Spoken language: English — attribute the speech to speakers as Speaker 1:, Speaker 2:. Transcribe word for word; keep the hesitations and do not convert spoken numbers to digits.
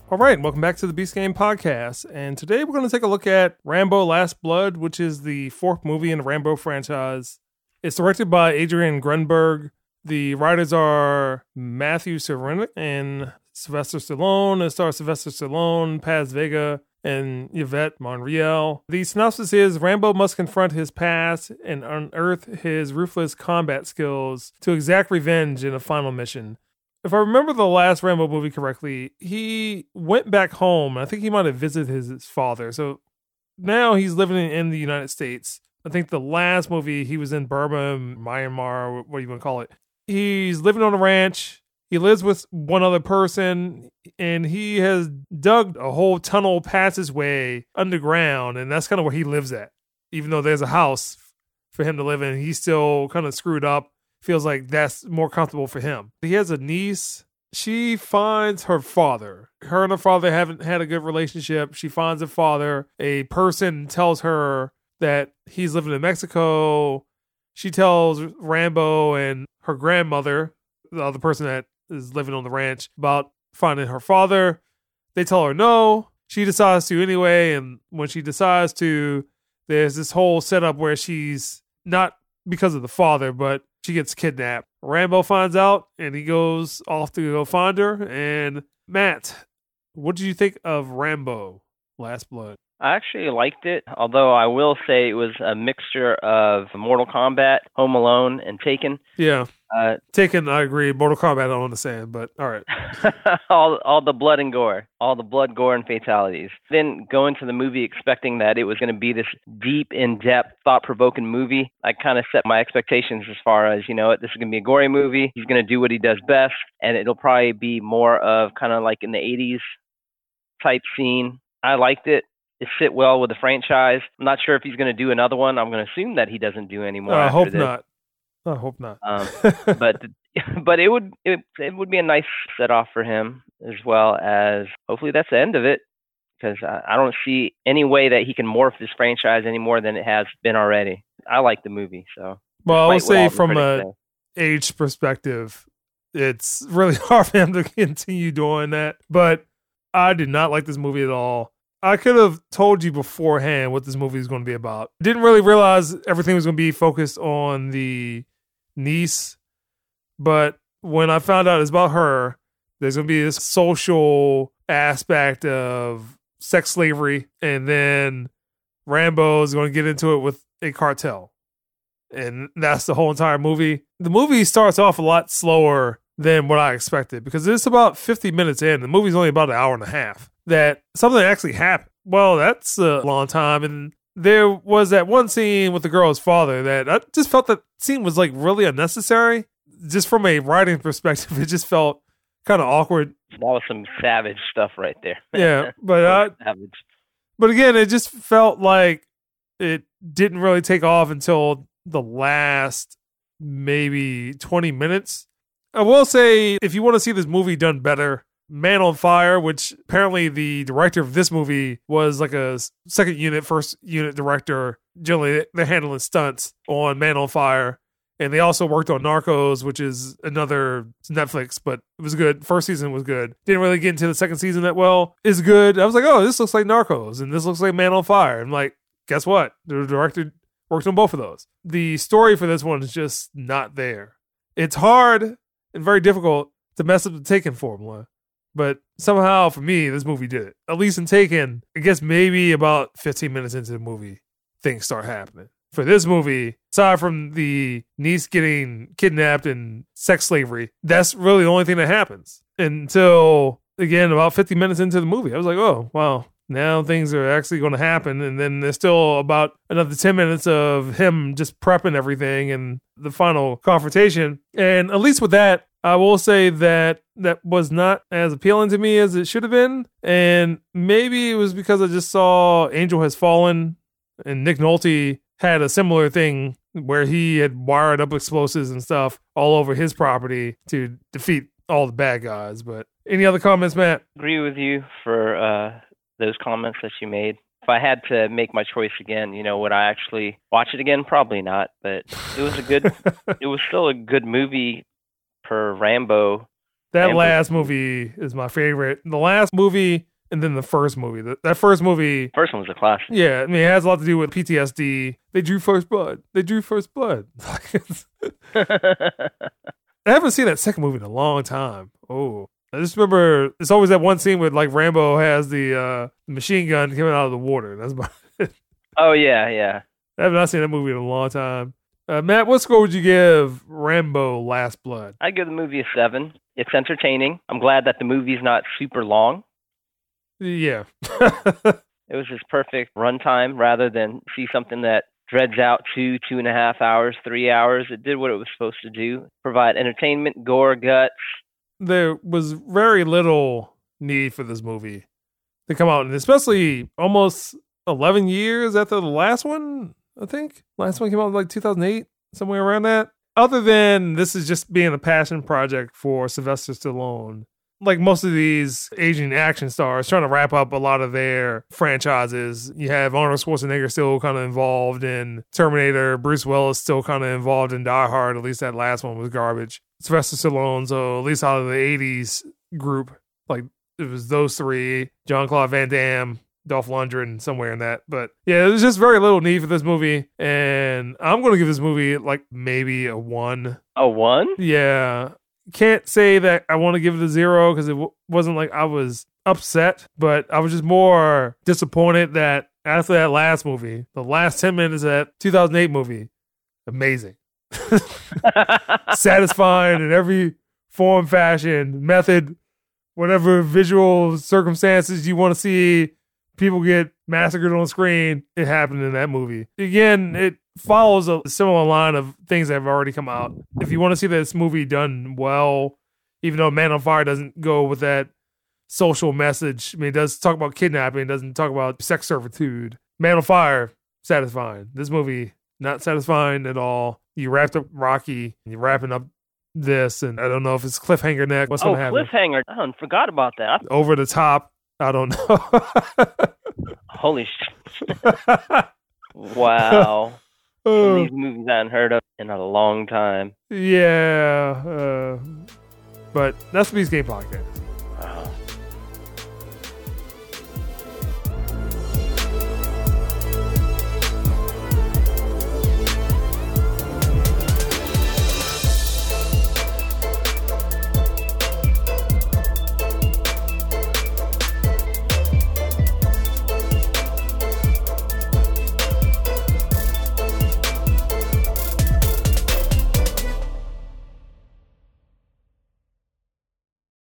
Speaker 1: All right, welcome back to the Beast Game Podcast. And today we're going to take a look at Rambo Last Blood, which is the fourth movie in the Rambo franchise. It's directed by Adrian Grunberg. The writers are Matthew Cernick and Sylvester Stallone. It stars Sylvester Stallone, Paz Vega, and Yvette Monreal. The synopsis is Rambo must confront his past and unearth his ruthless combat skills to exact revenge in a final mission. If I remember the last Rambo movie correctly, he went back home. I think he might have visited his, his father. So now he's living in, in the United States. I think the last movie he was in Burma, Myanmar, what do you want to call it? He's living on a ranch. He lives with one other person, and he has dug a whole tunnel passageway underground, and that's kind of where he lives at. Even though there's a house for him to live in, he's still kind of screwed up. Feels like that's more comfortable for him. He has a niece. She finds her father. Her and her father haven't had a good relationship. She finds her father. A person tells her that he's living in Mexico. She tells Rambo and her grandmother, the other person that is living on the ranch, about finding her father. They tell her no. She decides to anyway. And when she decides to, there's this whole setup where she's not because of the father, but she gets kidnapped. Rambo finds out, and he goes off to go find her. And Matt, what did you think of Rambo Last Blood?
Speaker 2: I actually liked it, although I will say it was a mixture of Mortal Kombat, Home Alone, and Taken.
Speaker 1: Yeah,
Speaker 2: uh,
Speaker 1: Taken, I agree. Mortal Kombat, I don't understand, but all right.
Speaker 2: all all the blood and gore, all the blood, gore, and fatalities. Then go into the movie expecting that it was going to be this deep, in-depth, thought-provoking movie. I kind of set my expectations as far as, you know, this is going to be a gory movie. He's going to do what he does best, and it'll probably be more of kind of like in the eighties type scene. I liked it. It fit well with the franchise. I'm not sure if he's going to do another one. I'm going to assume that he doesn't do any more.
Speaker 1: I
Speaker 2: after
Speaker 1: hope
Speaker 2: this.
Speaker 1: not. I hope not.
Speaker 2: Um, but but it would it, it would be a nice set off for him, as well as hopefully that's the end of it, because I, I don't see any way that he can morph this franchise any more than it has been already. I like the movie, so.
Speaker 1: Well, I would say from a say. age perspective, it's really hard for him to continue doing that. But I did not like this movie at all. I could have told you beforehand what this movie is going to be about. Didn't really realize everything was going to be focused on the niece. But when I found out it's about her, there's going to be this social aspect of sex slavery. And then Rambo is going to get into it with a cartel. And that's the whole entire movie. The movie starts off a lot slower than what I expected, because it's about fifty minutes in. The movie's only about an hour and a half. That something actually happened. Well, that's a long time. And there was that one scene with the girl's father that I just felt that scene was like really unnecessary. Just from a writing perspective, it just felt kind of awkward.
Speaker 2: That was some savage stuff right there.
Speaker 1: Yeah, but I,
Speaker 2: savage.
Speaker 1: But again, it just felt like it didn't really take off until the last maybe twenty minutes. I will say, if you want to see this movie done better, Man on Fire, which apparently the director of this movie was like a second unit, first unit director. Generally, they're handling stunts on Man on Fire. And they also worked on Narcos, which is another Netflix, but it was good. First season was good. Didn't really get into the second season that well. It's good. I was like, oh, this looks like Narcos, and this looks like Man on Fire. I'm like, guess what? The director worked on both of those. The story for this one is just not there. It's hard and very difficult to mess up the Taken formula. But somehow, for me, this movie did it. At least in Taken, I guess maybe about fifteen minutes into the movie, things start happening. For this movie, aside from the niece getting kidnapped and sex slavery, that's really the only thing that happens. Until, again, about fifty minutes into the movie, I was like, oh, wow, now things are actually going to happen. And then there's still about another ten minutes of him just prepping everything and the final confrontation. And at least with that, I will say that that was not as appealing to me as it should have been. And maybe it was because I just saw Angel Has Fallen, and Nick Nolte had a similar thing where he had wired up explosives and stuff all over his property to defeat all the bad guys. But any other comments, Matt?
Speaker 2: Agree with you for uh, those comments that you made. If I had to make my choice again, you know, would I actually watch it again? Probably not. But it was a good, it was still a good movie per Rambo
Speaker 1: That
Speaker 2: Rambo.
Speaker 1: last movie is my favorite. The last movie and then the first movie. That, that first movie.
Speaker 2: First one was a classic.
Speaker 1: Yeah, I mean, it has a lot to do with P T S D. They drew first blood. They drew first blood. I haven't seen that second movie in a long time. Oh, I just remember it's always that one scene where like Rambo has the uh, machine gun coming out of the water. That's about it.
Speaker 2: Oh, yeah, yeah.
Speaker 1: I have not seen that movie in a long time. Uh, Matt, what score would you give Rambo Last Blood?
Speaker 2: I'd give the movie a seven. It's entertaining. I'm glad that the movie's not super long.
Speaker 1: Yeah.
Speaker 2: It was just perfect runtime rather than see something that dreads out two, two and a half hours, three hours. It did what it was supposed to do. Provide entertainment, gore, guts.
Speaker 1: There was very little need for this movie to come out, and especially almost eleven years after the last one, I think. Last one came out in like two thousand eight, somewhere around that. Other than this is just being a passion project for Sylvester Stallone. Like most of these aging action stars trying to wrap up a lot of their franchises. You have Arnold Schwarzenegger still kind of involved in Terminator. Bruce Willis still kind of involved in Die Hard. At least that last one was garbage. Sylvester Stallone, so at least out of the eighties group, like it was those three. Jean-Claude Van Damme, Dolph Lundgren, somewhere in that. But yeah, there's just very little need for this movie. And I'm going to give this movie like maybe a one.
Speaker 2: A one?
Speaker 1: Yeah. Can't say that I want to give it a zero because it w- wasn't like I was upset, but I was just more disappointed that after that last movie, the last ten minutes of that two thousand eight movie, amazing. Satisfying in every form, fashion, method, whatever visual circumstances you want to see people get massacred on screen, it happened in that movie. Again, it follows a similar line of things that have already come out. If you want to see this movie done well, even though Man on Fire doesn't go with that social message, I mean, it does talk about kidnapping, it doesn't talk about sex servitude. Man on Fire, satisfying. This movie, not satisfying at all. You wrapped up Rocky, and you're wrapping up this, and I don't know if it's cliffhanger neck. What's
Speaker 2: oh,
Speaker 1: going to happen?
Speaker 2: Cliffhanger. I forgot about that.
Speaker 1: Over the top. I don't know.
Speaker 2: Holy shit. Wow. Some of these movies I haven't heard of in a long time.
Speaker 1: Yeah. Uh, but that's the Beast Game Podcast.